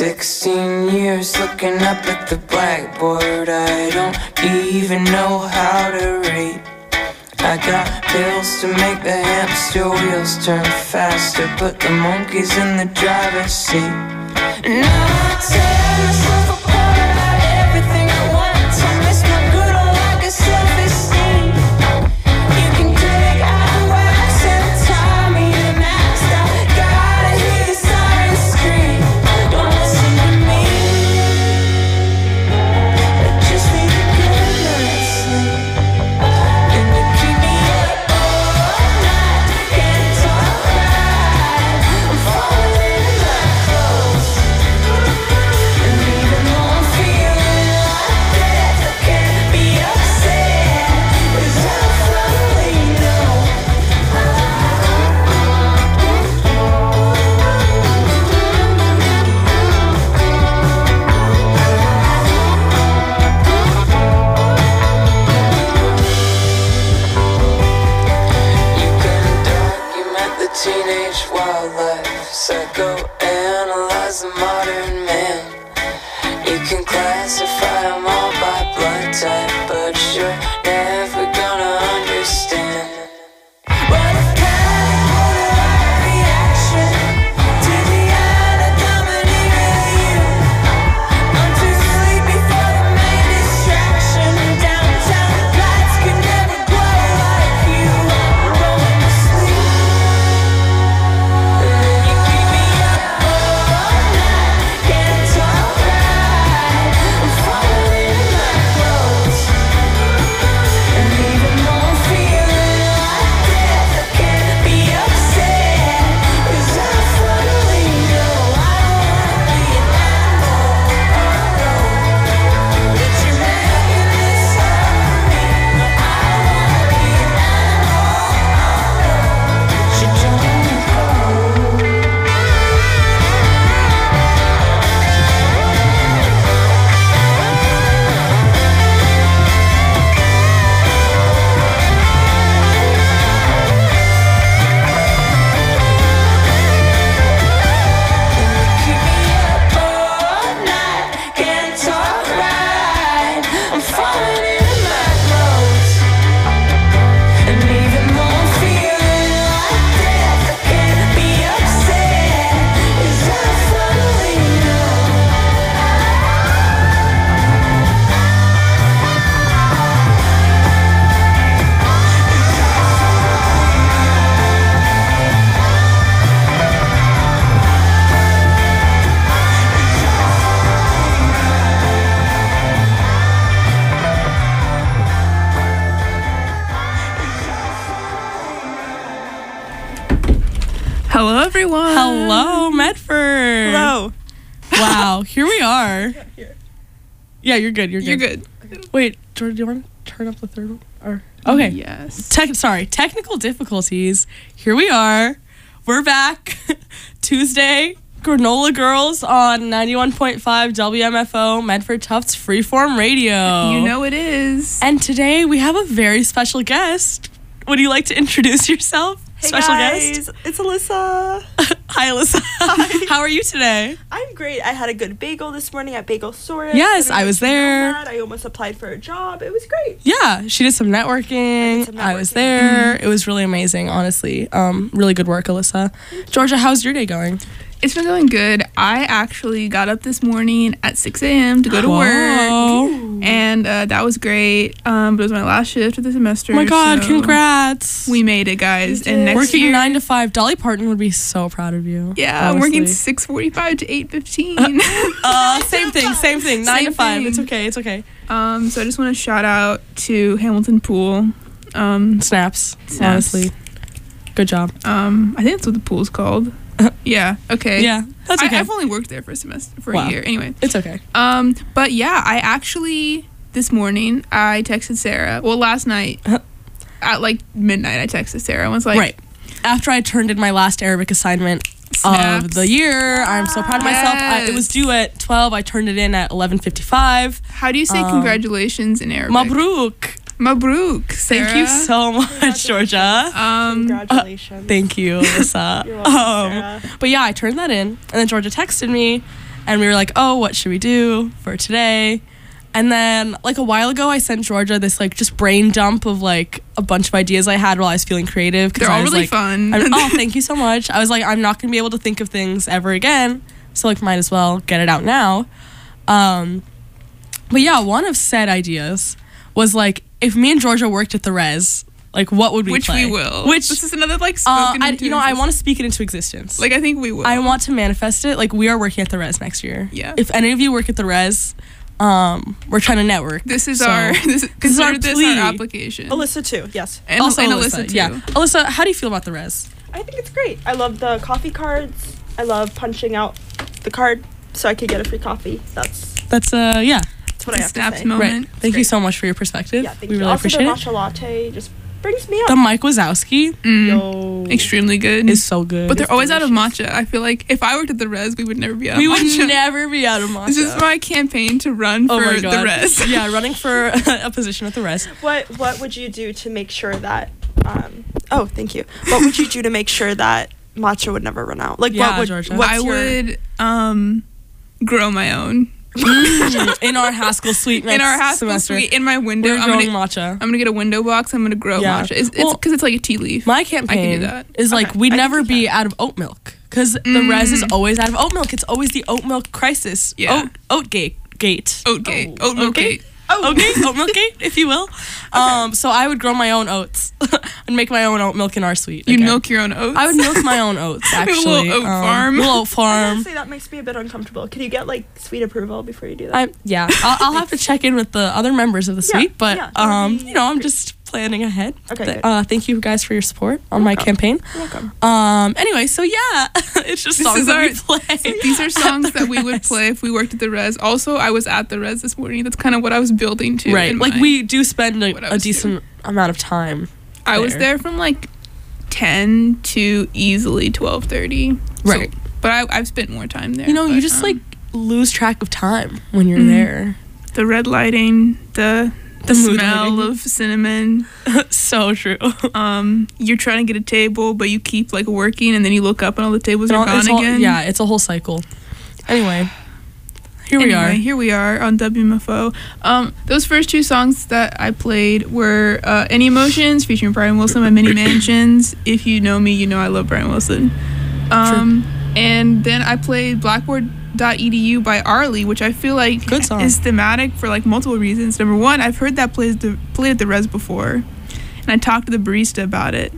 16 years looking up at the blackboard. I don't even know how to read. I got pills to make the hamster wheels turn faster, put the monkeys in the driver's seat. And I tear myself apart about everything I want to miss my good old lack of self-esteem. You can take out wax and tie me to mast. I gotta hear the siren scream. Don't listen to me. I just need a good night's sleep. And you keep me up all night, can't talk right. I'm falling in my clothes. And even though I'm feeling like death, I can't be upset, 'cause I finally know. You can document the teenage wildlife, psychoanalyze the modern man. You can classify them all by blood type, but you're never gonna understand. What if panic were a reaction to the anatomy of you? I'm too sleepy for the main distraction. Downtown lights could never glow like you. I'm going to sleep. And then you keep me up all night, can't talk right. I'm falling in my clothes. And even though I'm feeling like death, I can't be upset, 'cause I finally know I don't wanna be an animal. That you're making this hard for me. I don't wanna be an animal. That you don't go. Keep me up all night, can't talk right. I'm falling in my clothes. And even though I'm feeling like death, I can't be upset, 'cause I finally know. Hello, everyone. Hello, Medford. Hello. Wow, here we are. Yeah, you're good. You're good. You're good. Wait, Jordan, do you want to turn up the third one? Or okay. Yes. Technical difficulties. Here we are. We're back. Tuesday, Granola Girls on 91.5 WMFO, Medford Tufts Freeform Radio. You know it is. And today we have a very special guest. Would you like to introduce yourself? Hey Special guys, guest? it's Alyssa. Hi, Alyssa. Hi. How are you today? I'm great. I had a good bagel this morning at Bagelsaurus. Yes, don't know I was if you know there. that. I almost applied for a job. It was great. Yeah, she did some networking. I was there. It was really amazing, honestly. Really good work, Alyssa. Georgia, how's your day going? It's been going good. I actually got up this morning at 6 a.m. to go to work. And that was great. But it was my last shift of the semester. Oh my God, so congrats. We made it, guys. You And did. next Working year, 9 to 5. Dolly Parton would be so proud of you. yeah, I'm working honestly. 6:45 to 8:15. Same thing. 9 to 5. thing. It's okay. So I just want to shout out to Hamilton Pool. Snaps, honestly. Good job. I think that's what the pool's called. Yeah. Okay. Yeah, that's okay. I've only worked there for a semester, for Wow. a year. Anyway. It's okay. But yeah, I actually this morning I texted Sarah. Well, last night at like midnight, I texted Sarah and was like, Right. After I turned in my last Arabic assignment Snaps. of the year, I'm so proud of myself. It was due at 12. I turned it in at 11:55. How do you say congratulations in Arabic? Mabruk. Mabruk, Sarah. Thank you so much, Georgia. Congratulations. Thank you, Alyssa. You're welcome, Sarah. But yeah, I turned that in, and then Georgia texted me, and we were like, oh, what should we do for today? And then like a while ago, I sent Georgia this like just brain dump of like a bunch of ideas I had while I was feeling creative. They're all really fun. Oh, thank you so much. I was like, I'm not gonna be able to think of things ever again, so like might as well get it out now. But yeah, one of said ideas was like, if me and Georgia worked at the Res, like what would we play? We will. Which this is another like spoken into I want to speak it into existence. Like I think we will. I want to manifest it. Like we are working at the Res next year. Yeah. If any of you work at the Res, we're trying to network. This is So, our this is our plea. application. Alyssa too. Yes. And also and Alyssa, too. yeah. Alyssa, how do you feel about the Res? I think it's great. I love the coffee cards. I love punching out the card so I could get a free coffee. That's Yeah. what I have Snapped to say. moment. Right. Thank you so much for your perspective. Yeah, thank we you. really Also, appreciate the it. matcha latte just brings me up. The Mike Wazowski Yo. Extremely good. is so good. But they're It's always out of delicious. matcha. I feel like if I worked at the Res, we would never be out We of would matcha. never be out of matcha. This is my campaign to run for Oh my the God. Res. Yeah, running for a position at the Res. What would you do to make sure that oh, thank you. What would you do to make sure that matcha would never run out? Like Yeah, what would Georgia. what's I your- would grow my own. In our Haskell Suite next In our Haskell semester. suite, in my window, We're I'm growing gonna, matcha. I'm gonna get a window box. I'm gonna grow Yeah. matcha. It's Well, because it's like a tea leaf. My campaign that. is like Okay, we'd I never think you be can. out of oat milk because the Res is always out of oat milk. It's always the oat milk crisis. Yeah. Oatgate. Oatgate. Oh, Oat milk okay. gate. Okay, oat milk gate, if you will. So I would grow my own oats and make my own oat milk in our suite. You'd again. milk your own oats. I would milk my own oats, A little actually. oat farm. Little oat I gotta farm. say that makes me a bit uncomfortable. Can you get like sweet approval before you do that? I'll have to check in with the other members of the Yeah, suite, but yeah, that would be I'm just planning ahead. Okay, good. Thank you guys for your support on my campaign. You're welcome. Anyway, so yeah, it's just This songs is that our- we play. These are songs that we At the would Res. play if we worked at the Res. Also, I was at the Res this morning. That's kind of what I was building to. Right, in like my- we do spend what I a was decent amount of time. I was there. there from like 10 to easily 12:30. Right. But I've spent more time there. You know, you but, just like lose track of time when you're Mhm. there. the red lighting, the mood smell lighting. of cinnamon. So true. You're trying to get a table, but you keep like working, and then you look up and all the tables are gone again. Yeah, it's a whole cycle. Anyway, here we are. Here we are on WMFO. Those first two songs that I played were Any Emotions featuring Brian Wilson by Many Mansions. If you know me, you know I love Brian Wilson. And then I played Blackboard.edu by Arlie, which I feel like Good song. is thematic for like multiple reasons. Number one, I've heard that played at the Res before, and I talked to the barista about it.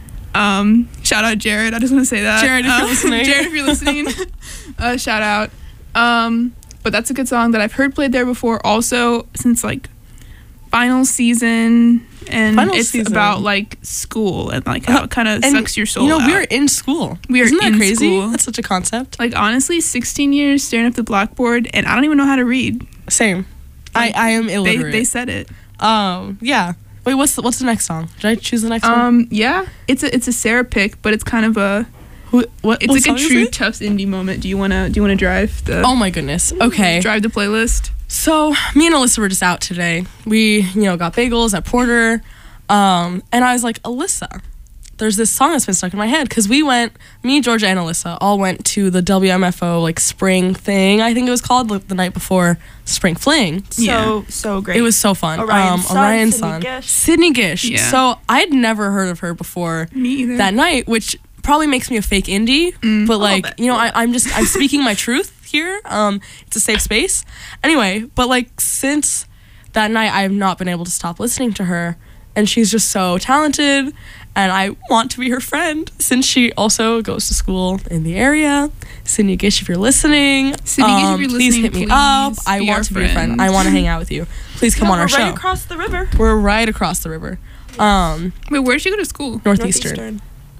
Shout out Jared. I just want to say that. Jared, if you're listening. Jared, if you're listening. Shout out. But that's a good song that I've heard played there before. Also, since like final season, and Final it's season. about like school and like how it kind of And, sucks your soul You know, out. we're in school. We are Isn't that in crazy? school. That's such a concept. Like honestly, 16 years staring at the blackboard, and I don't even know how to read. Same. I am illiterate. They said it. Yeah. Wait, what's the next song? Did I choose the next one? Yeah, it's a Sarah pick, but it's kind of a What it's what like song a is true it? Tufts indie moment. Do you wanna drive the Oh my goodness. Okay. drive the playlist? So me and Alyssa were just out today. We, got bagels at Porter. And I was like, Alyssa, there's this song that's been stuck in my head. Because me, Georgia, and Alyssa all went to the WMFO like spring thing, I think it was called, like, the night before Spring Fling. So great. It was so fun. Orion's son, Sydney son. Gish. Sydney Gish. Yeah. So I'd never heard of her before Me either. that night, which probably makes me a fake indie. But like, bit. I'm speaking my truth here. It's a safe space. Anyway, but like since that night, I have not been able to stop listening to her, and she's just so talented, and I want to be her friend since she also goes to school in the area. Sydney Gish, if you're listening, Sydney Gish, if you're please listening, hit me up. please I be want our to be your friend. friend. I want to hang out with you. Please come Yeah, on our we're right show. across the river. We're right across the river. Wait, where'd she go to school? Northeastern.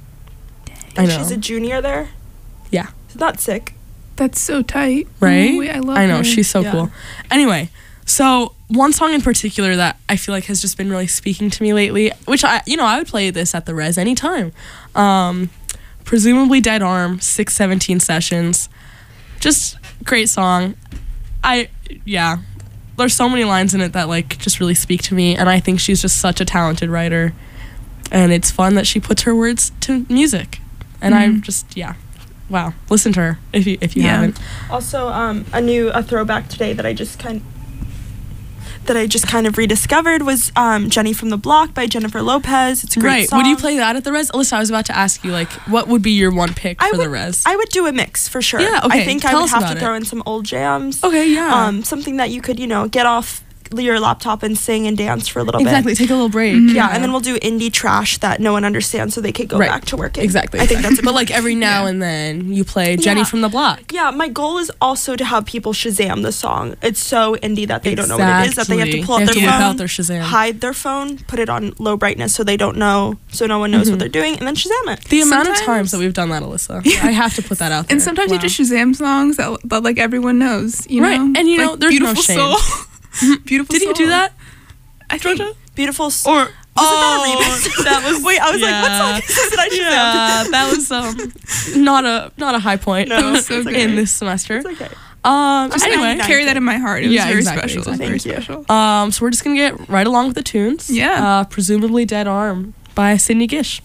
I And know. she's a junior there. Yeah. Isn't that sick? That's so tight. Right? Oh, wait, I love I know, her. she's so Yeah. cool. Anyway, so one song in particular that I feel like has just been really speaking to me lately, which I would play this at the Res anytime. Presumably Dead Arm, 617 Sessions. Just great song. There's so many lines in it that like just really speak to me, and I think she's just such a talented writer. And it's fun that she puts her words to music. And I just, wow, listen to her if you Yeah. haven't. Also, a throwback today that I just kind of rediscovered was Jenny from the Block by Jennifer Lopez. It's a great Right. song. Would you play that at the res? Alyssa, I was about to ask you, like, what would be your one pick for the res? I would do a mix for sure. Yeah, okay. I think I Tell would us have about to it. throw in some old jams. Okay, yeah. Something that you could, get off your laptop and sing and dance for a little Exactly. bit. Take a little break. Yeah, and then we'll do indie trash that no one understands so they could go Right. back to working. Exactly. I think that's But like every now and then you play Jenny Yeah. from the Block. Yeah, my goal is also to have people Shazam the song. It's so indie that they don't know what it is, that they have to pull They out have their to whip phone, out their Shazam. hide their phone, put it on low brightness so they don't know, so no one knows what they're doing, and then Shazam it. The amount of Sometimes- times that we've done that, Alyssa. I have to put that out there. And sometimes you Wow. just Shazam songs that like everyone knows, you Right, know? and you Like, know, there's no Beautiful shame. Soul. Beautiful Did Soul. you do that? I think, Georgia? Beautiful. or Wasn't that a remix? that was. Wait, I was like, what song is this that I Shazammed? Yeah, that was not a high point No, was so it's good. in this semester. It's okay. just Anyway, 99. carry that in my heart. It was Yeah, very exactly, special. exactly. Very Thank you. special. so we're just gonna get right along with the tunes. Yeah. Presumably Dead Arm by Sydney Gish.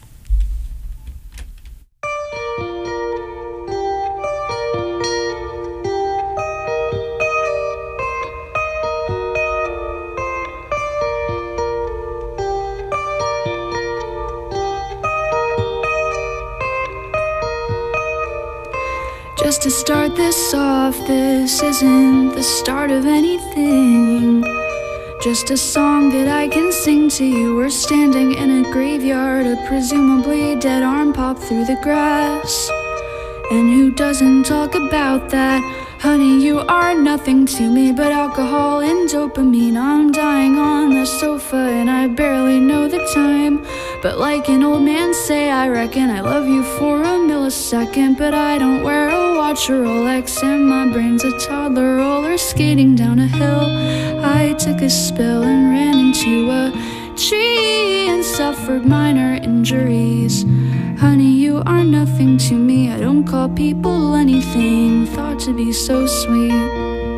Just to start this off, this isn't the start of anything. Just a song that I can sing to you. We're standing in a graveyard, a presumably dead arm popped through the grass. And who doesn't talk about that? Honey, you are nothing to me but alcohol and dopamine. I'm dying on the sofa and I barely know the time. But like an old man say, I reckon I love you for a millisecond. But I don't wear a watch or Rolex and my brain's a toddler roller skating down a hill. I took a spill and ran into a tree and suffered minor injuries. Honey, you are nothing to me. I don't call people anything thought to be so sweet.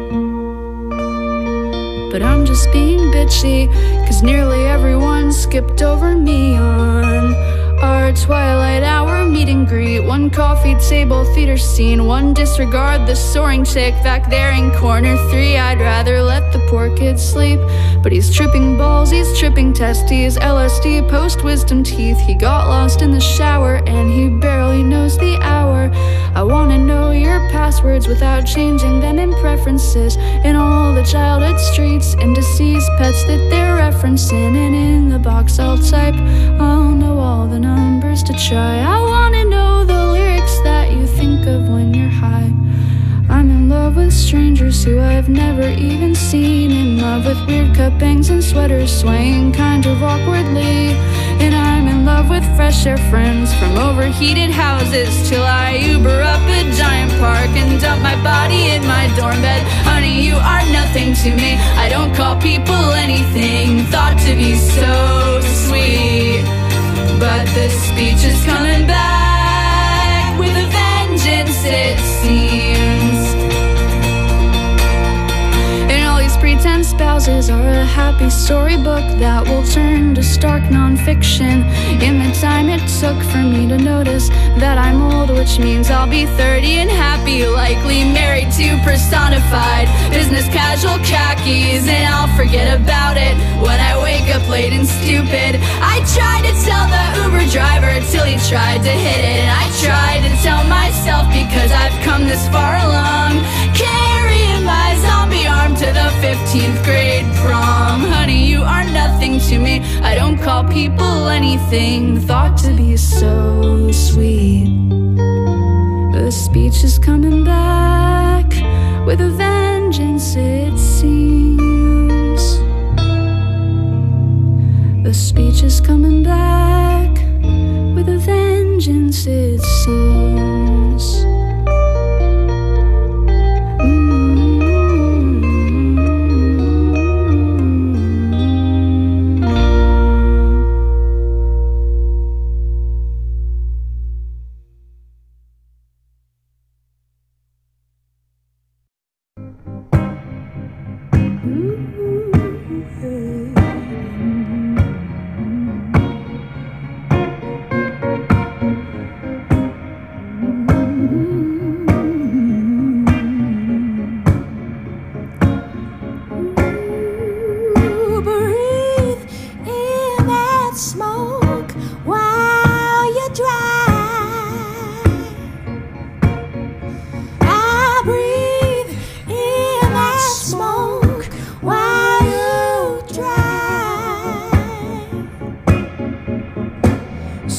But I'm just being bitchy, cause nearly everyone skipped over me on our twilight hour meet and greet. One coffee table theater scene, one disregard the soaring chick back there in corner 3. I'd rather let the poor kid sleep, but he's tripping balls, he's tripping testes, LSD post-wisdom teeth. He got lost in the shower and he barely knows the hour. I wanna know your passwords without changing them in preferences, in all the childhood streets and deceased pets that they're referencing. And in the box I'll type, I'll know all the numbers to try. I wanna know the lyrics that you think of when you're high. I'm in love with strangers who I've never even seen, in love with weird cut bangs and sweaters swaying kind of awkwardly. And I'm in love with fresh air friends from overheated houses, till I Uber up a giant park and dump my body in my dorm bed. Honey, you are nothing to me. I don't call people anything thought to be so sweet. But the speech is coming back with a vengeance, it seems. And all these pretend spouses are a happy storybook that will turn to stark nonfiction. In the time it took for me to notice that I'm old, which means I'll be 30 and happy, likely married to personified business casual khakis. And I'll forget about it when I wake up late and stupid. I tried to tell the Uber driver till he tried to hit it, and I tried to tell myself because I've come this far along, carrying my zombie arm to the 15th grade prom. Honey, you are nothing to me. I don't call people anything thought to be so sweet. The speech is coming back with a vengeance, it seems. The speech is coming back with a vengeance, it seems.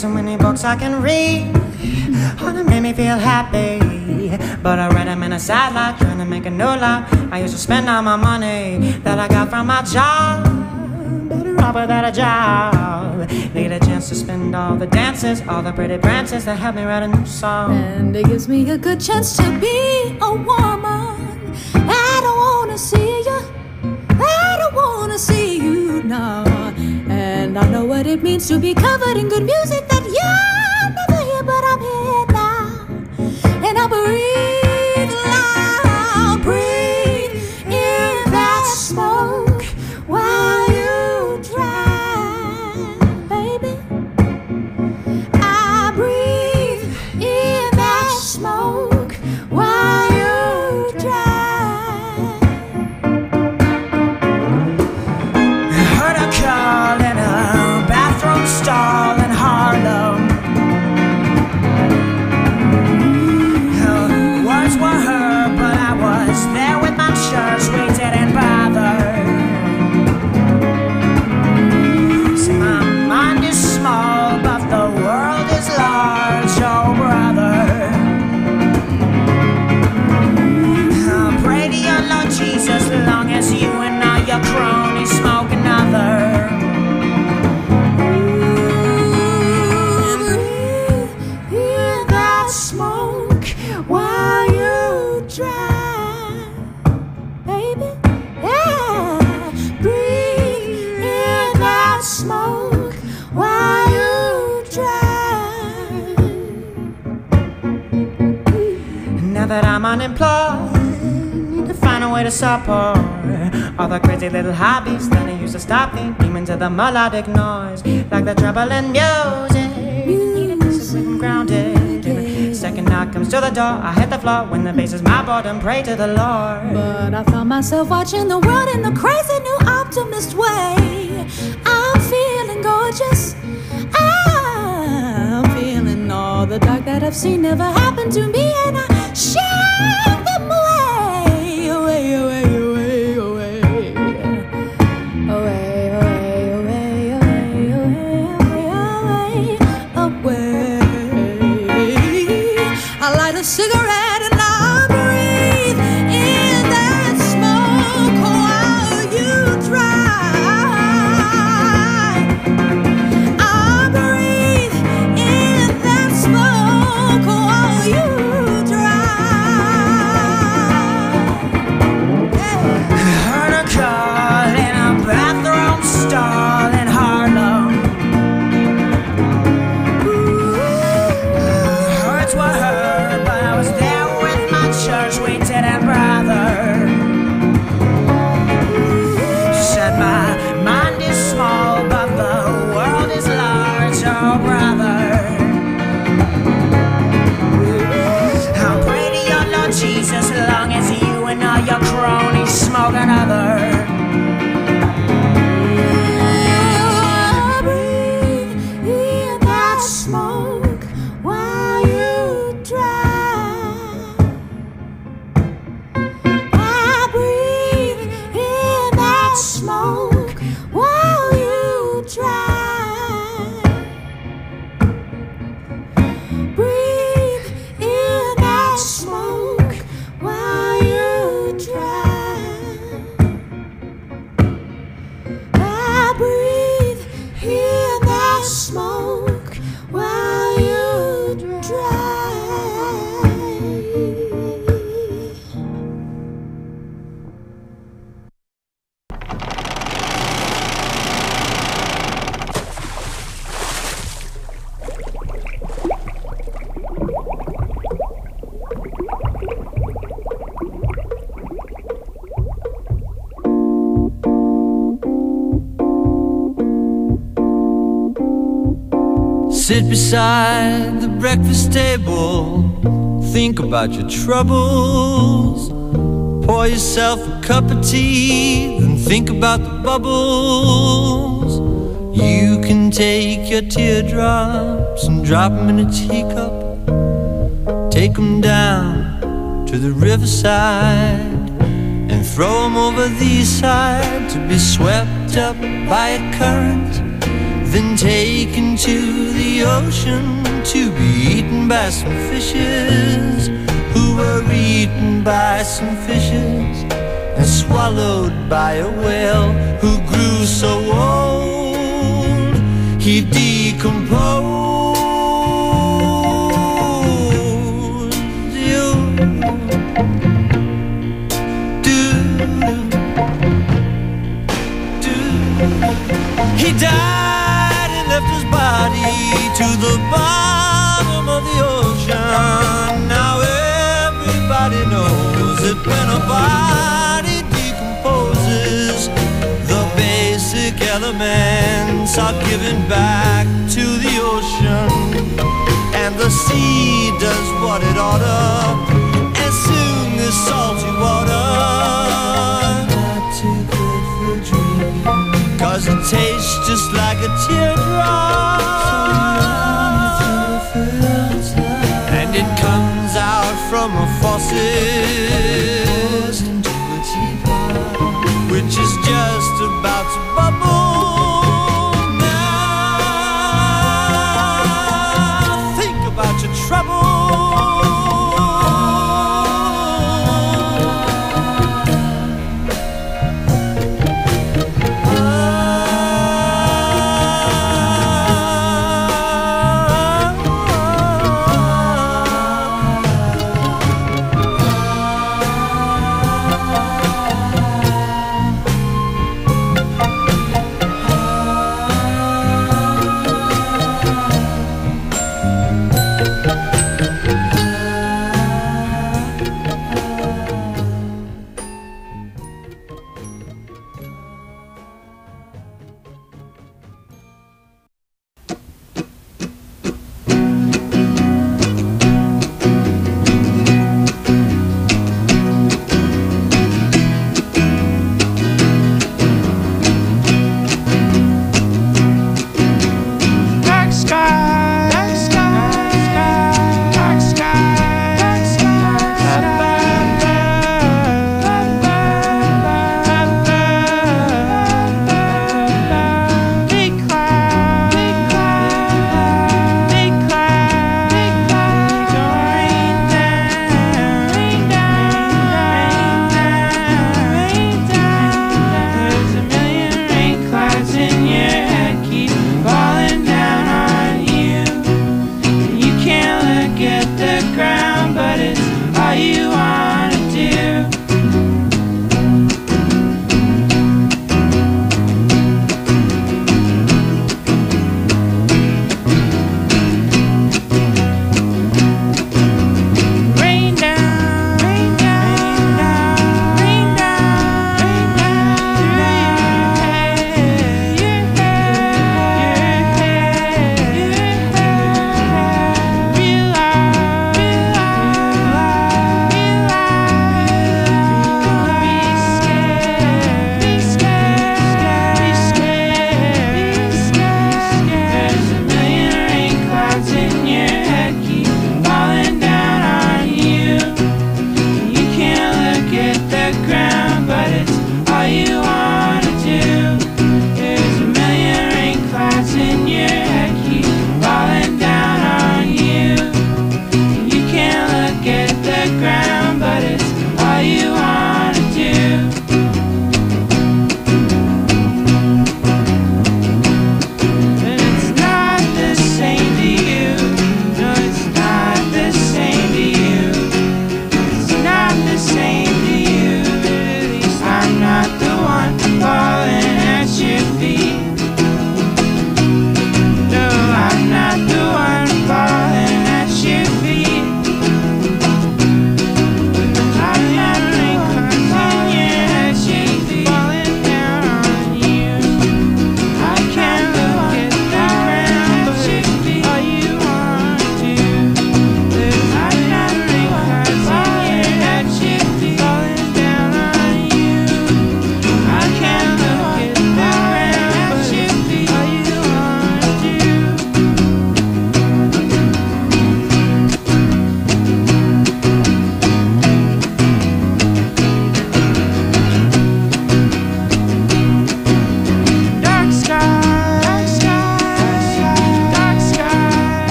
so many books I can read. Oh, that made me feel happy. But I read them in a sad light, trying to make a new life. I used to spend all my money that I got from my job. Better off without a job. Need a chance to spend all the dances, all the pretty prances that help me write a new song. And it gives me a good chance to be a woman. I don't wanna see you, I don't wanna see you now. And I know what it means to be covered in good music that you're never here, but I'm here now. And I breathe loud, breathe in that smoke while you drive, baby. I breathe in that smoke while you drive. I heard a call in a bathroom stall in Harlem. Words were heard, but I was there with my church. We didn't bother. See, my mind is small, but the world is large, oh brother. I pray to your Lord Jesus, long as you and all your cronies smoke another. Breathe in that smoke while you drive, baby. Yeah, breathe in that smoke while you drive. Now that I'm unemployed, need to find a way to support all the crazy little hobbies that I used to stop me. Demons of the melodic noise, like the trouble in music. Need a piece of rhythm grounded. Second knock comes to the door, I hit the floor. When the bass is my boredom, pray to the Lord. But I found myself watching the world in a crazy new optimist way. I'm feeling gorgeous, I'm feeling all the dark that I've seen never happened to me. And I shake them away, away, away, away, away, away, away, away, away, away, away, away. I light a cigarette and I breathe in that smoke while you drive. I breathe in that smoke while you drive. I heard a call in a bathroom stall in Harlem. Words were heard, but I was there with my church. We didn't bother. She said my mind is small, but the world is large, oh brother. I'll pray to your Lord Jesus, long as you and all your cronies smoke another. I breathe in that smoke while you drive. I breathe in that smoke while you drive. Breathe in that smoke while you drive. I breathe in that smoke while you drive. Sit beside the breakfast table, think about your troubles. Pour yourself a cup of tea, then think about the bubbles. You can take your teardrops and drop them in a teacup. Take them down to the riverside and throw them over the east side to be swept up by a current, then taken to the ocean to be eaten by some fishes who were eaten by some fishes and swallowed by a whale who grew so old he decomposed. He died and left his body to the bottom of the ocean. Now everybody knows that when a body decomposes, the basic elements are given back to the ocean, and the sea does what it oughta, and soon the salty water not too good for drinking, 'cause it tastes just like a teardrop, and it comes out from a faucet into a teapot, which is just about to bubble. Now think about your trouble.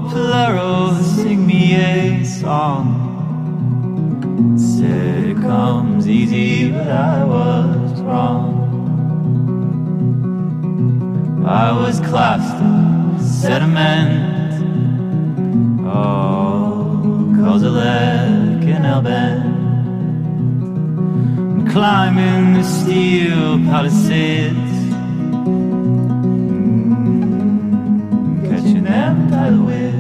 Polero, sing me a song. Said it comes easy, but I was wrong. I was classed in sediment, Kozilek and Elben, climbing the steel palisades, catching them tidal waves.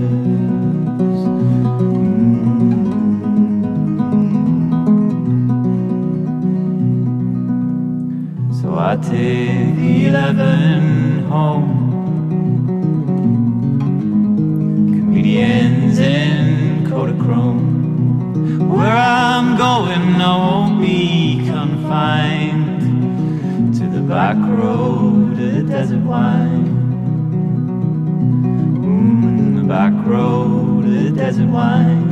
So I take the 11 home, comedians in Kodachrome. Where I'm going, I won't be confined to the back road of the desert wine. The back road of the desert wine.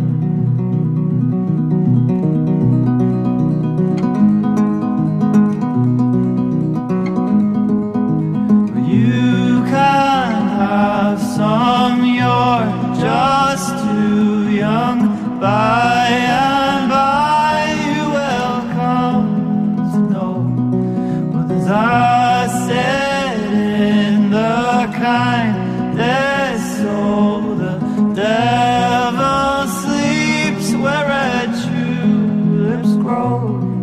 You can't have some, you're just too young. By and by you will come to know what is I said in the kindness soul. The devil sleeps where red tulips grow.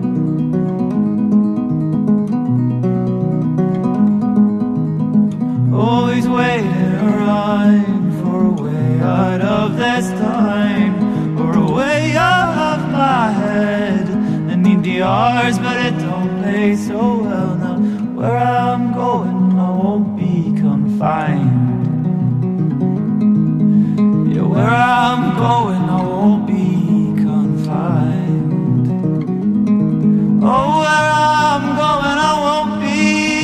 Always waiting around for a way out of this time, or a way off my head. I need the R's, but it don't pay so well now. Where I'm going, I won't be confined. Yeah, where I'm going, I won't be confined. Oh, where I'm going, I won't be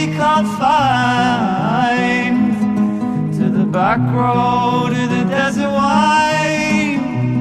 confined to the back road of the desert wine.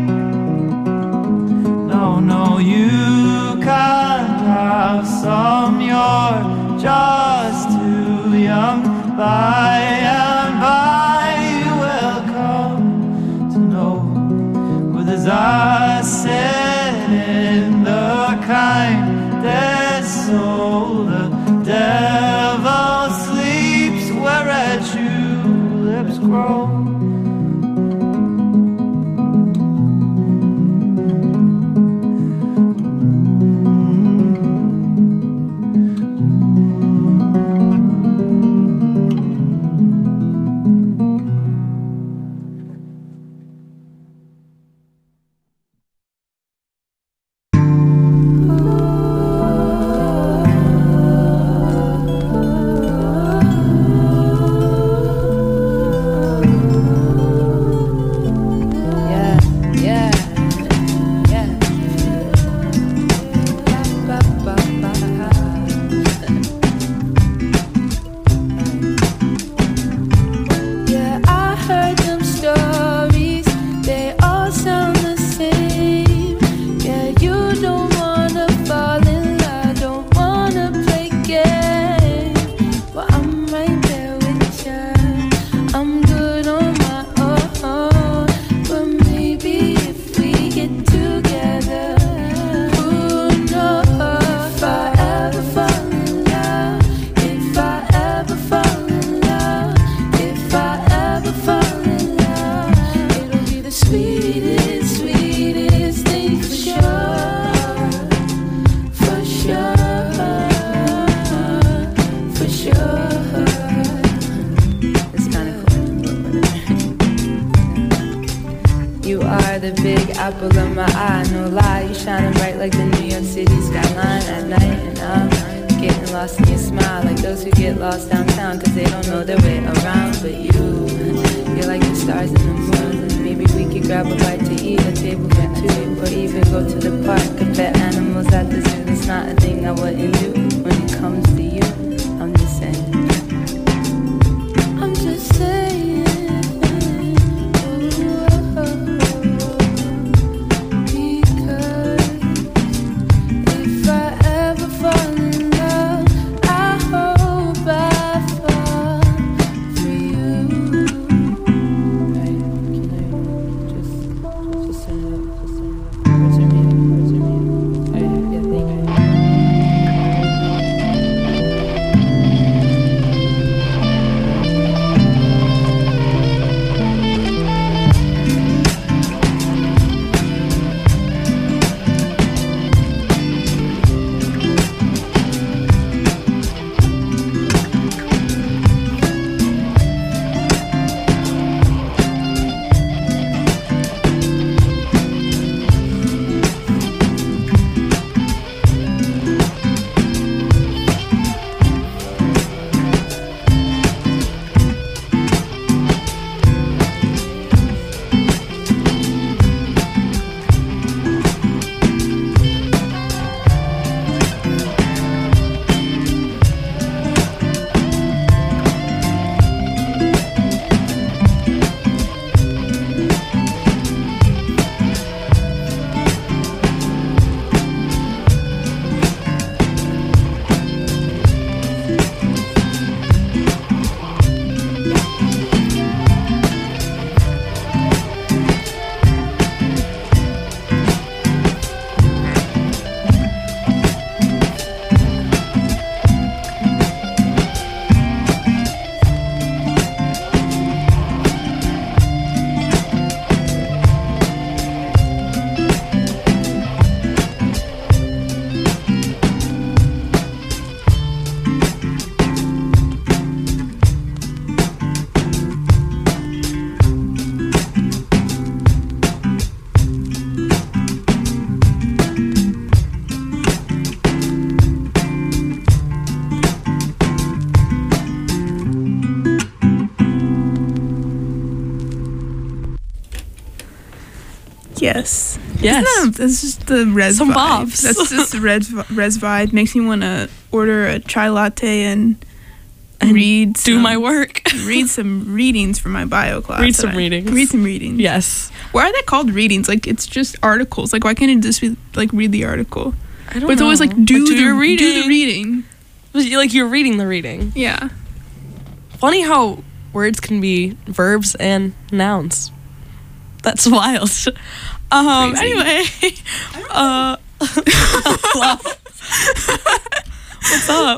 No, you can't have some, you're just too young. By and by you will come to know what as I said in the kindest soul. The devil sleeps where red tulips grow. Apple of my eye, no lie. You shining bright like the New York City skyline at night. And I'm getting lost in your smile, like those who get lost downtown, cause they don't know their way around. But you're like the stars and the moon. And maybe we could grab a bite to eat, a table for two, or even go to the park and pet animals at the zoo. That's not a thing I wouldn't do when it comes to you. I'm just saying. I'm just saying. Yes. Yes. No, that's just the res Some vibe. bops. That's just the res vibe. Makes me want to order a chai latte and read. Do my work. Read some readings for my bio class. Read some readings. Read some readings. Yes. Why are they called readings? Like, it's just articles. Like, why can't it just be like read the article? I don't But it's know. always like do your reading. Do the reading. Like you're reading the reading. Yeah. Funny how words can be verbs and nouns. That's wild. Crazy. Anyway, what's up?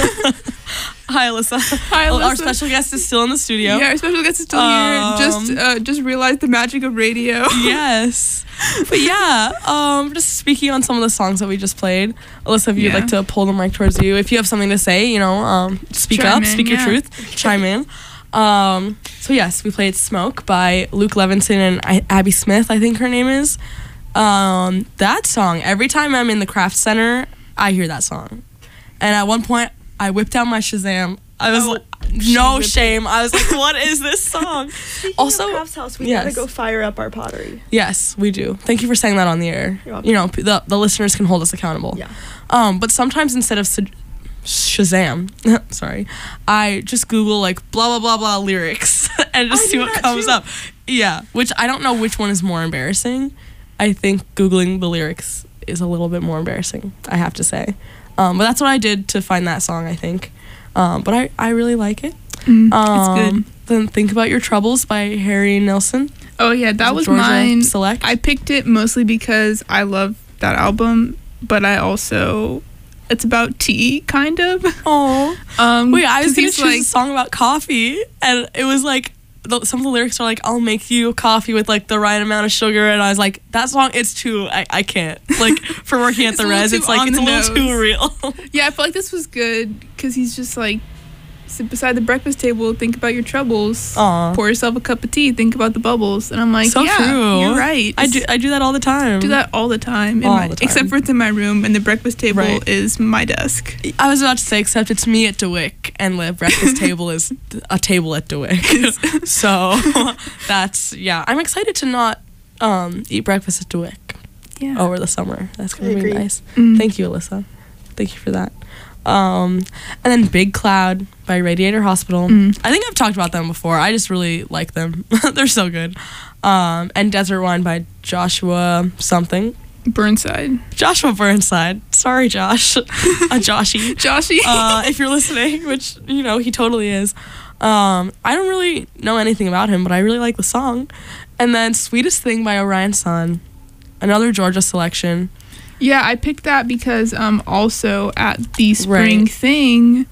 Hi, Alyssa. Hi, Alyssa. Our special guest is still in the studio. Yeah, our special guest is still here. Just realized the magic of radio. Yes. But yeah, just speaking on some of the songs that we just played. Alyssa, if you'd like to pull the mic towards you, if you have something to say, speak Chime up, in, speak your truth, chime in. So yes, we played Smoke by Luke Levinson and Abby Smith, I think her name is. That song, every time I'm in the craft center, I hear that song. And at one point, I whipped out my Shazam. I was like, no shame. I was like, what is this song? Speaking Also, of Crafts House, we gotta go fire up our pottery. Yes, we do. Thank you for saying that on the air. You're welcome. The listeners can hold us accountable. Yeah. But sometimes instead of Shazam, sorry, I just Google like blah blah blah blah lyrics and just see what comes up. Yeah, which I don't know which one is more embarrassing. I think Googling the lyrics is a little bit more embarrassing, I have to say. But that's what I did to find that song, I think. But I really like it. It's good. Then Think About Your Troubles by Harry Nilsson. Oh yeah, that was Georgia mine. Select. I picked it mostly because I love that album, but I also it's about tea, kind of. Oh. Wait, I was gonna choose like a song about coffee, and it was like some of the lyrics are like, "I'll make you coffee with like the right amount of sugar," and I was like, "That song, it's too. I can't like for working at the res. It's like it's a little too real." Yeah, I feel like this was good because he's just like, sit beside the breakfast table, think about your troubles. Aww. Pour yourself a cup of tea, think about the bubbles, and I'm like, So yeah, true. you're right. I do that all the time. Do that all the time. All the time. Except for it's in my room, and the breakfast table is my desk. I was about to say, except it's me at DeWick, and the breakfast table is a table at DeWick. So that's, I'm excited to not eat breakfast at DeWick over the summer. That's going to be nice. Thank you, Alyssa. Thank you for that. And then Big Cloud by Radiator Hospital. I think I've talked about them before. I just really like them. They're so good. And Desert Wine by Joshua something. Burnside. Joshua Burnside. Sorry, Josh. Joshy. Joshy. If you're listening, which, he totally is. I don't really know anything about him, but I really like the song. And then Sweetest Thing by Orion Sun. Another Georgia selection. Yeah, I picked that because also at the spring thing,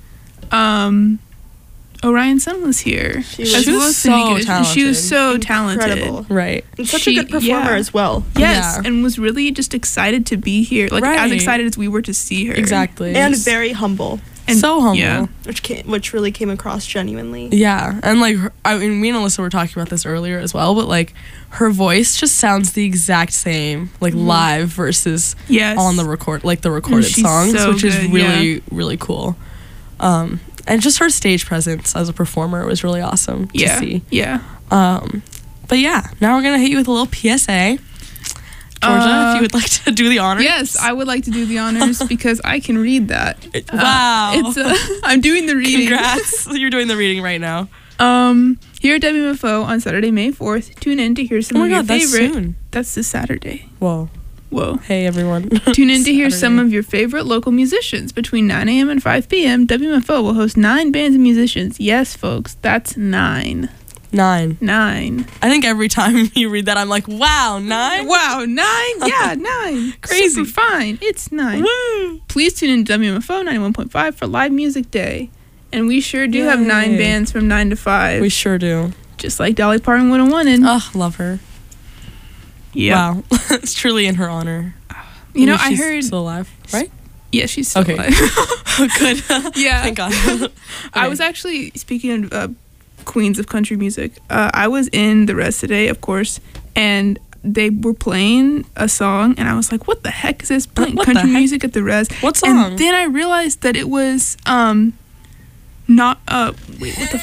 Orion Sun was here. She was so talented. She was so talented. Incredible. Right. And such a good performer as well. Yes, Yeah. and was really just excited to be here. Like as excited as we were to see her. Exactly. And very humble. And so humble. Yeah. Which really came across genuinely. Yeah. And like, I mean, me and Alyssa were talking about this earlier as well, but like her voice just sounds the exact same, like live versus on the recorded songs, so which is good, really, really cool. And just her stage presence as a performer was really awesome to see. Yeah. But yeah, now we're going to hit you with a little PSA. Georgia, if you would like to do the honors. Yes, I would like to do the honors because I can read that. Wow. I'm doing the reading. Congrats. You're doing the reading right now. Here at WMFO on Saturday, May 4th, tune in to hear some of your favorite. That's soon. That's this Saturday. Whoa. Hey, everyone. Tune in to hear some of your favorite local musicians. Between 9 a.m. and 5 p.m., WMFO will host 9 bands and musicians. Yes, folks, that's 9. 9. I think every time you read that, I'm like, wow, 9? Wow, 9? Yeah, 9. Crazy. Super fine. It's 9. Woo! Please tune in to WMFO 91.5 for Live Music Day. And we sure do have 9 bands from 9 to 5. We sure do. Just like Dolly Parton would have wanted. Oh, love her. Yeah. Wow. It's truly in her honor. You know, she's I heard... still alive, right? Yeah, she's still alive. Good. Yeah. Thank God. I was actually, speaking of queens of country music, I was in the res today, of course, and they were playing a song, and I was like, what the heck is this? Playing country music at the res. What song? And then I realized that it was, not, wait, what the fuck?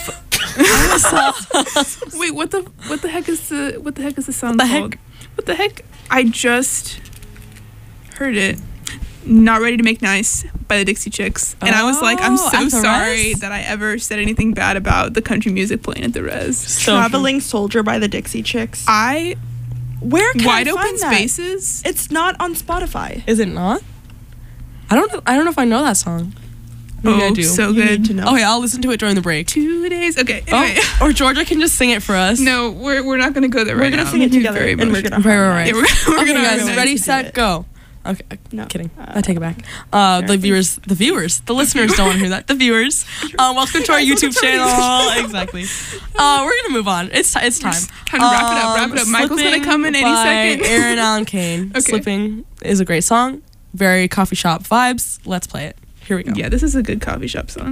Wait, what the heck is the song What the called? What the heck? I just heard it. Not Ready to Make Nice by the Dixie Chicks. And I was like, I'm Oh, so at the sorry Res? that I ever said anything bad about the country music playing at the Res. So Traveling Soldier by the Dixie Chicks. Where can Wide I Open find that? Spaces? It's not on Spotify. Is it not? I don't know if I know that song. Maybe I do. So You good. need to know. Oh yeah, I'll listen to it during the break. 2 days. Okay. Anyway. Oh, or Georgia can just sing it for us. No, we're not gonna go there We're right gonna now. sing it It's together, very and we're emotional. gonna. Right. Yeah, we're Okay, gonna guys, harmonize. ready, to set, it. go. Okay, No. kidding. I take it back. The viewers, the listeners don't want to hear that. The viewers, welcome to our YouTube channel. Exactly. We're gonna move on. It's time. Time to wrap it up. Michael's gonna come in any Slipping second. by Aaron Allen Kane. Okay. Slipping is a great song. Very coffee shop vibes. Let's play it. Here we go. Yeah, this is a good coffee shop song.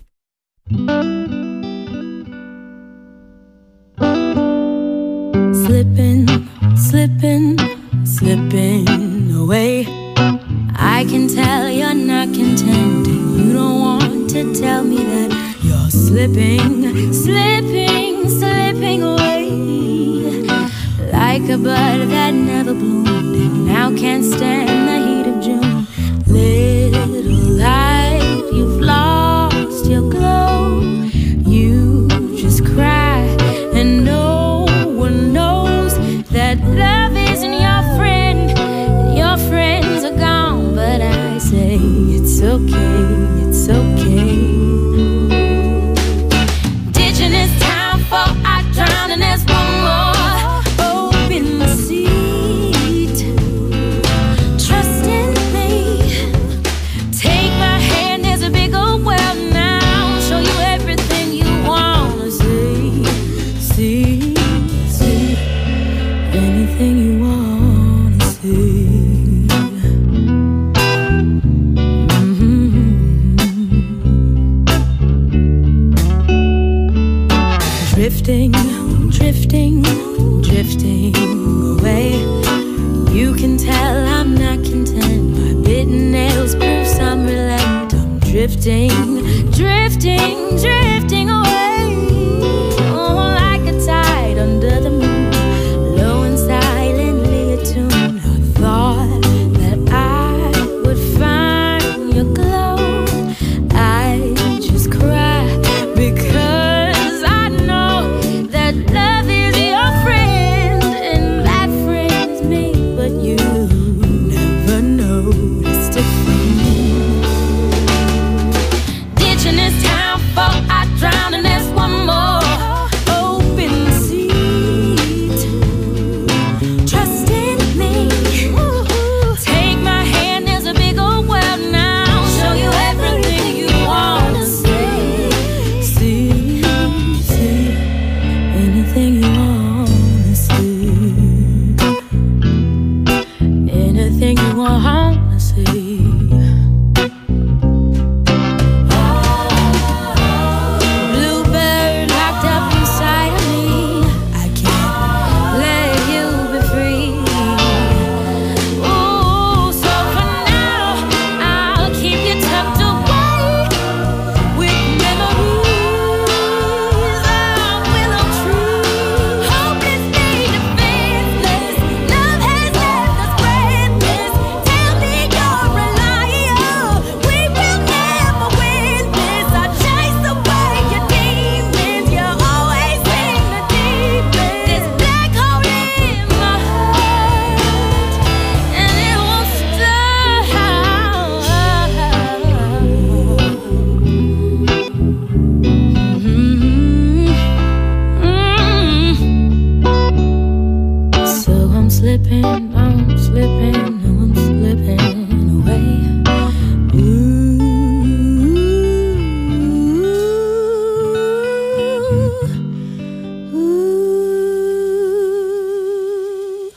Slipping away. I can tell you're not content. You don't want to tell me that you're slipping away. Like a bud that never bloomed and now can't stand the heat of June. Little light, you've lost your glow. You just cry and no one knows that love isn't your friend. Your friends are gone, but I say it's okay, it's okay. Ditching this town for I drown and there's one more open seat. Trust in me. Take my hand, there's a big old world now. Show you everything you wanna see. See, anything you wanna see. Drifting away. You can tell I'm not content. My bitten nails prove some relent. I'm drifting away. Oh, like a tide under the moon, low and silently attuned. I thought that I would find your glow. I just cry because I know that love is your friend and that friend is me. But you never noticed a thing. Ditching this town for I drown and there's one more open seat. Trust in me. Take my hand, there's a big old world now. Show you everything you wanna see. See, anything you wanna see. Anything you wanna see. Bluebird locked up inside of me. I can't let you be free. Ooh, so for now I'll keep you tucked away with memories of willow trees. Hopelessly defenseless, love has left us friendless. Tell me you're a liar. We will never win this. I chase away your demons. You always seem the deepest. This black hole in my heart, and it won't stop. So I'm slipping away. Ooh.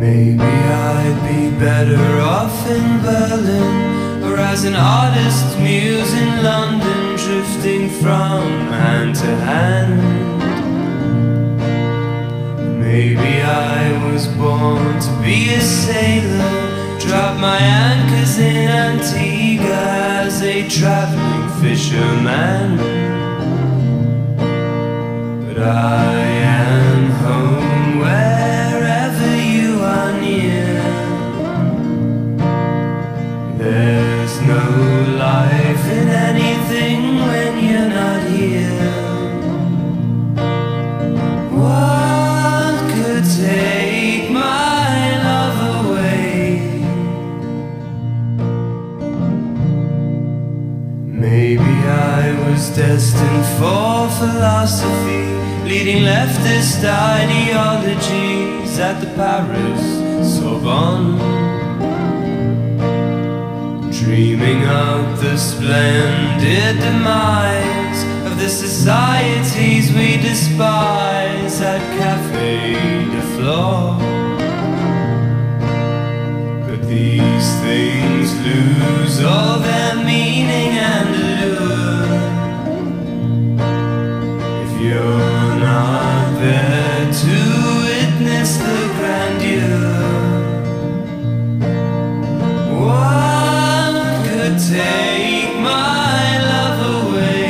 Maybe I'd be better off in Berlin, or as an artist's muse in London, drifting from hand to hand. Maybe I was born to be a sailor, drop my anchors in Antigua as a traveling fisherman. But I am home wherever you are near. There's no life in anything when you're not here. What could take my love away? Maybe I was destined for philosophy, leading leftist ideologies at the Paris Sorbonne, dreaming of the splendid demise of the societies we despise at Café de Flore. But these things lose all their meaning and allure if you're not there to witness the grandeur. What could take my love away?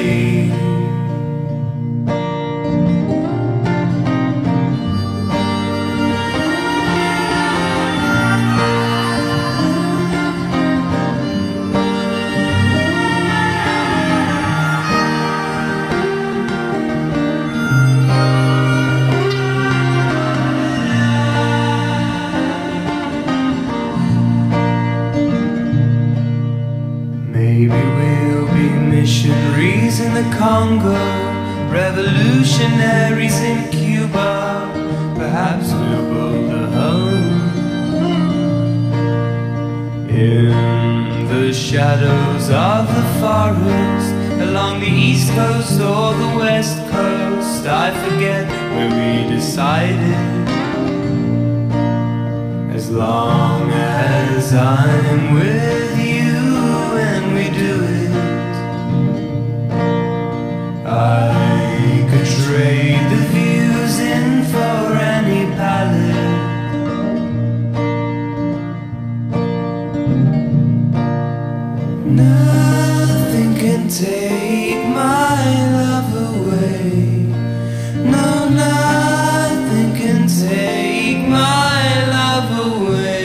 Maybe we'll be missionaries in the Congo, revolutionaries in Cuba. Perhaps we'll build a home in the shadows of the forest, along the east coast or the west coast. I forget where we decided. As long as I'm with you and we do it, I could trade the views in for any palette. Nothing can take my love away. No, nothing can take my love away.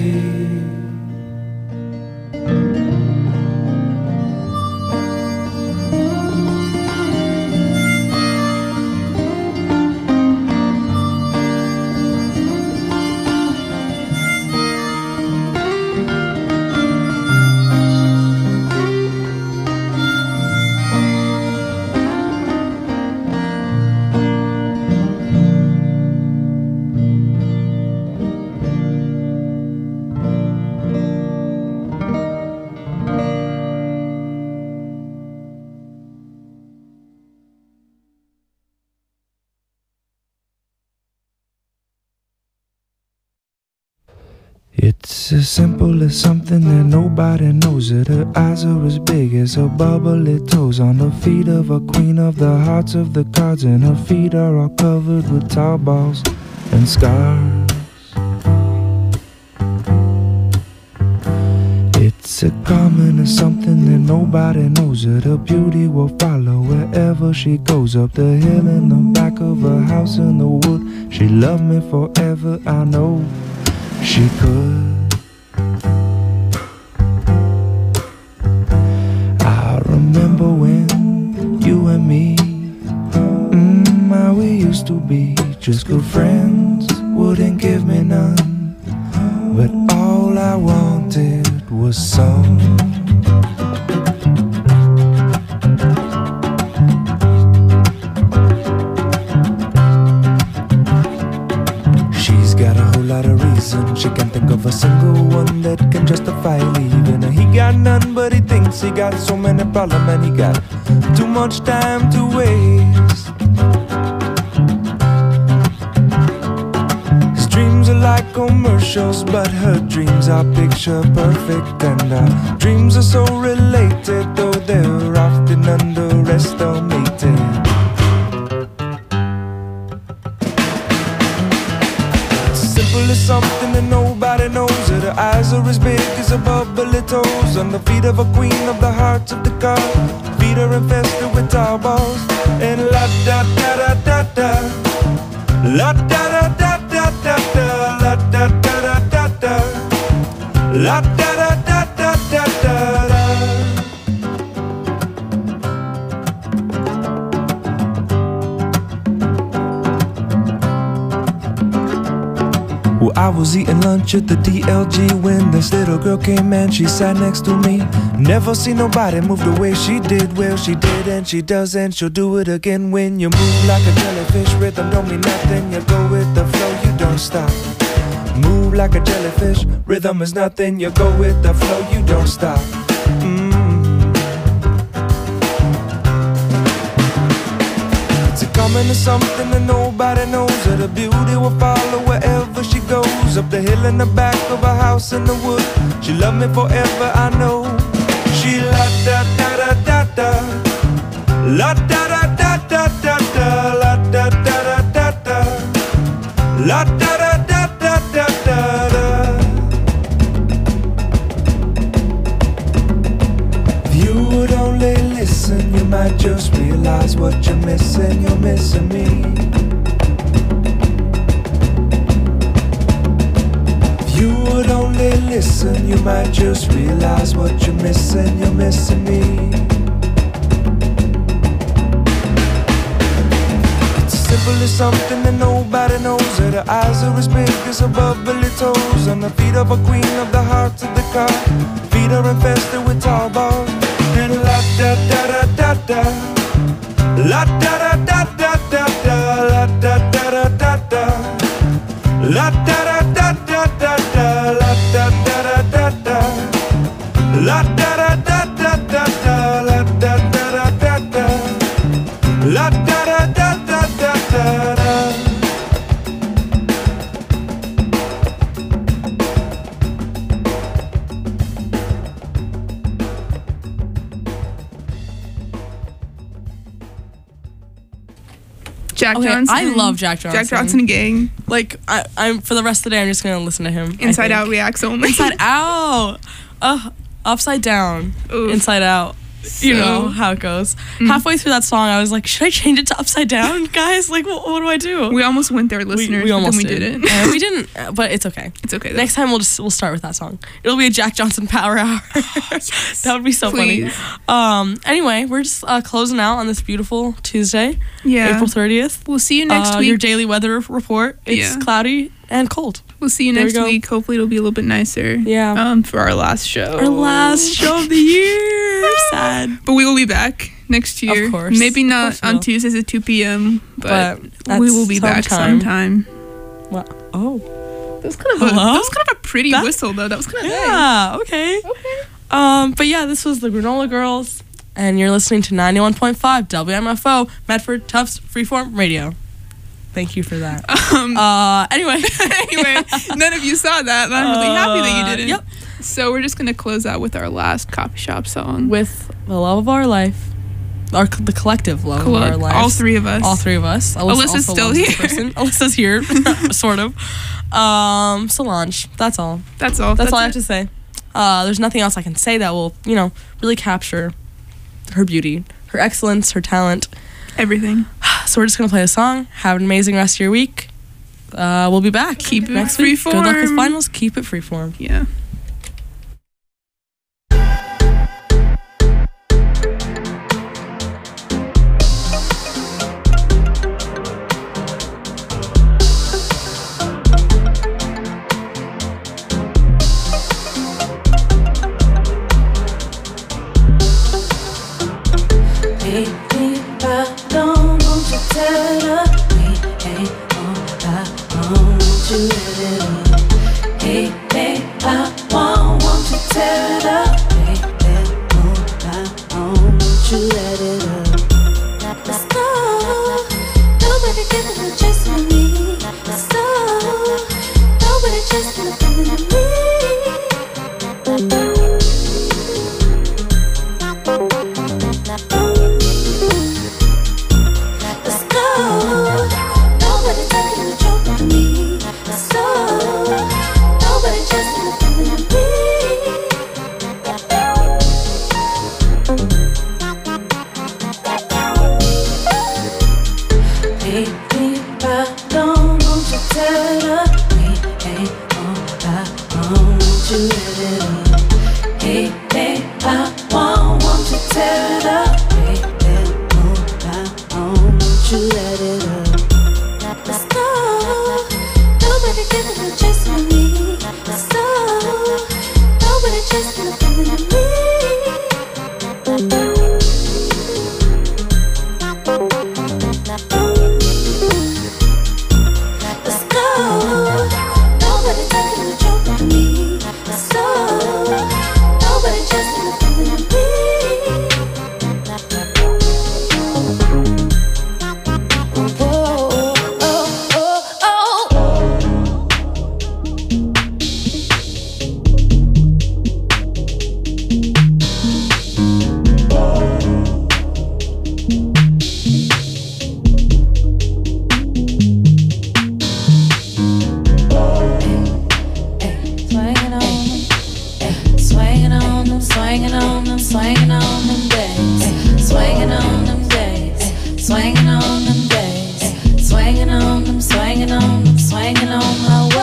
It's as simple as something that nobody knows it. Her eyes are as big as her bubbly toes, on the feet of a queen of the hearts of the cards, and her feet are all covered with tar balls and scars. It's a common as something that nobody knows it. Her beauty will follow wherever she goes, up the hill in the back of her house in the wood. She loved me forever, I know she could. I remember when you and me, how we used to be just good friends, wouldn't give me none, but all I wanted was some. She's got a whole lot of reason, she can't think of a single one that can justify leaving. He got none, but he thinks he got so many problems, and he got too much time to waste. His dreams are like commercials, but her dreams are picture perfect. And our dreams are so related, though they're often underestimated. Simple as something that nobody knows. Her eyes are as big as her bubbly toes. On the feet of a queen of the hearts of the car. Feet are infested with tar balls. And la da da da da da, la da da da da da da, la da da da da da, la da da da da da da. Well, I was eating lunch at the DLG when this little girl came and she sat next to me. Never seen nobody move the way she did. Well, she did and she does and she'll do it again. When you move like a jellyfish, rhythm don't mean nothing. You go with the flow, you don't stop. Move like a jellyfish, rhythm is nothing. You go with the flow, you don't stop. Coming to something that nobody knows. That the beauty will follow wherever she goes. Up the hill in the back of a house in the wood. She love me forever, I know. She la da da da da da, la da da da da da da, la da da da da da, la da da da da da da. If you would only listen, you might just realize what you're missing. You're missing me. If you would only listen, you might just realize what you're missing. You're missing me. It's as simple as something that nobody knows. That her eyes are as big as her bubbly toes. On the feet of a queen of the hearts of the car. Feet are infested with tar balls. And la da da da da da, la da da da da da da, la da da da da da, la da da da da da da, la da da da da da, la da da da da da da, la da da da da da, la da da da da da da. Jack Okay, Johnson. I love Jack Johnson. Jack Johnson gang. Like, I'm for the rest of the day, I'm just gonna listen to him. Inside Out reacts only. Inside Out. Upside Down. Oof. Inside Out. You know how it goes. Halfway through that song, I was like, should I change it to Upside Down, guys? Like, what do I do? We almost went there, listeners. We almost but then we didn't. We didn't, but it's okay. It's okay, though. Next time we'll start with that song. It'll be a Jack Johnson power hour. Yes. That would be so Please. funny. Anyway, we're just closing out on this beautiful Tuesday, Yeah. April 30th. We'll see you next week. Your daily weather report. It's Yeah. cloudy and cold. We'll see you There we next go. week. Hopefully it'll be a little bit nicer. Yeah. For our last show. Our last show of the year. Sad. But we will be back next year. Of course. Maybe Of not course we on will. Tuesdays at 2 p.m. But that's we will be back sometime. What? Oh. That was kind of a pretty whistle though. That was kind of nice. Yeah. Okay. But yeah, this was the Granola Girls, and you're listening to 91.5 WMFO Medford Tufts Freeform Radio. Thank you for that. Anyway, none of you saw that, but I'm really happy that you didn't. Yep. So we're just gonna close out with our last coffee shop song. With the love of our life, the collective love of our life. All three of us. All three of us. Alyssa's also still loves here. this person. Alyssa's here, sort of. Solange. That's all. That's all. That's all I have to say. There's nothing else I can say that will, really capture her beauty, her excellence, her talent. Everything. So we're just going to play a song. Have an amazing rest of your week. We'll be back. Keep it next week. freeform. Good luck with finals. Keep it freeform. Yeah. Nobody just gonna feel it in me. Let's go. Nobody taking the joke from me. Let's go. Nobody just gonna feel it in me. Baby, I don't want you tear it up. We ain't on that long. Won't you let it up? Hey, hey, I want you tear it up. We ain't on that long. Won't you let it up? Let's go. Nobody giving a chance for me. Let's go. Nobody just gonna feel it in me. Let's go. Nobody taking the joke from me. Let's go. Nobody just gonna feel it in me. Whoa, oh, oh, oh. Swinging on them, swinging on them, swinging on them, swinging on them days, swinging on them days, swinging on them days, swinging on them, swinging on them, swinging on my way.